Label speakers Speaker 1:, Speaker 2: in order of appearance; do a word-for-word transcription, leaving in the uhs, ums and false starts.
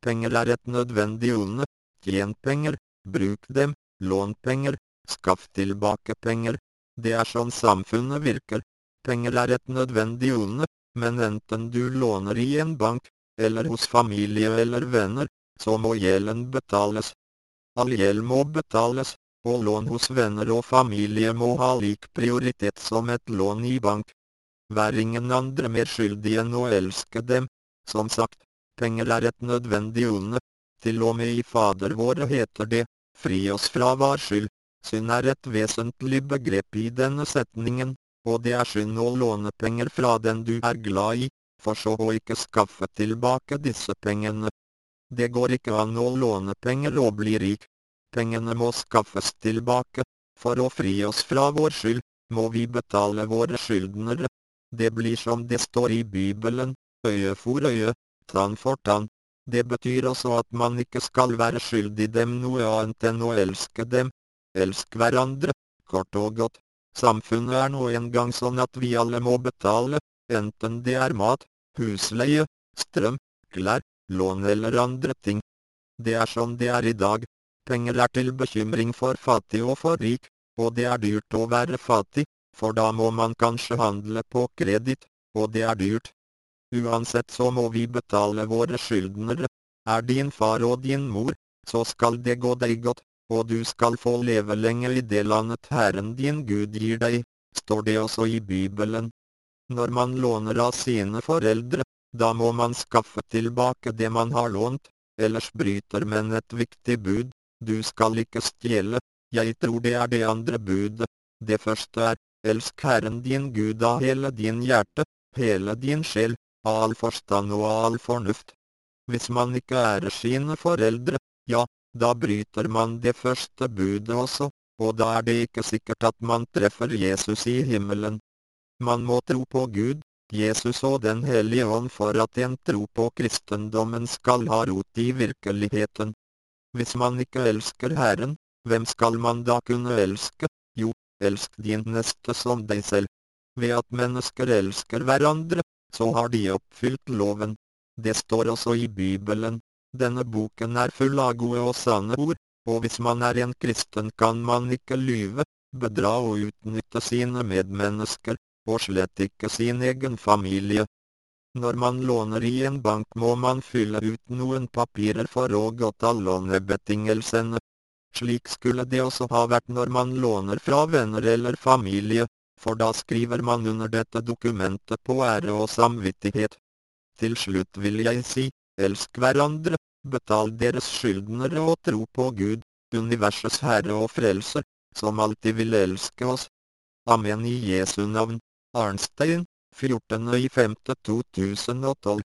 Speaker 1: Penger er et nødvendig onde. Tjen penger, bruk dem, lån penger, skaff tilbake penger. Det er sånn samfunnet virker. Penger er et nødvendig onde, men enten du låner i en bank, eller hos familie eller venner, så må gjelden betales. All gjeld må betales, og lån hos venner og familie må ha lik prioritet som et lån i bank. Vær ingen andre mer skyldig enn å elske dem. Som sagt, penger er et nødvendig onde. Til og med i Fader våre heter det, fri oss fra vår skyld. Synd er et vesentlig begrep i denne setningen, og det er synd å låne penger fra den du er glad i, for så å ikke skaffe tilbake disse pengene. Det går ikke an å låne penger og bli rik. Pengene må skaffes tilbake. For å fri oss fra vår skyld, må vi betale våre skyldnere. Det blir som det står i Bibelen, øye for øye, tann for tann. Det betyr også at man ikke skal være skyldig dem noe annet enn å elske dem. Elsk hverandre, kort og godt. Samfunnet er nå en gang sånn at vi alle må betale, enten det er mat, husleie, strøm, klær, lån eller andre ting. Det er sånn det er i dag. Penger er til bekymring for fattig og for rik, og det er dyrt å være fattig, for da må man kanskje handle på kreditt, og det er dyrt. Uansett så må vi betale våre skyldnere. Er din far og din mor, så skal det gå deg godt, og du skal få leve lenge i det landet Herren din Gud gir deg, står det også i Bibelen. Når man låner av sine foreldre, da må man skaffe tilbake det man har lånt, ellers bryter man et viktig bud. Du skal ikke stjele. Jeg tror det er det andre budet. Det første er, elsk Herren din Gud av hele din hjerte, hele din sjel, av all forstand og av all fornuft. Hvis man ikke ærer sine foreldre, ja, da bryter man det første budet også, og da er det ikke sikkert at man treffer Jesus i himmelen. Man må tro på Gud, Jesus og Den hellige ånd for at en tro på kristendommen skal ha rot i virkeligheten. Hvis man ikke elsker Herren, hvem skal man da kunne elske? Jo, elsk din neste som deg selv. Ved at mennesker elsker hverandre, så har de oppfylt loven. Det står også i Bibelen. Denne boken er full av gode og sanne ord, og hvis man er en kristen kan man ikke lyve, bedra og utnytte sine medmennesker, og slett ikke sin egen familie. Når man låner i en bank må man fylle ut noen papirer for å godta lånebetingelsene. Slik skulle det også ha vært når man låner fra venner eller familie, for da skriver man under dette dokumentet på ære og samvittighet. Til slutt vil jeg si, elsk hverandre, betal deres skyldnere og tro på Gud, universets Herre og Frelser, som alltid vil elske oss. Amen i Jesu navn. Arnstein, fjortende i femte to tusen og tolv.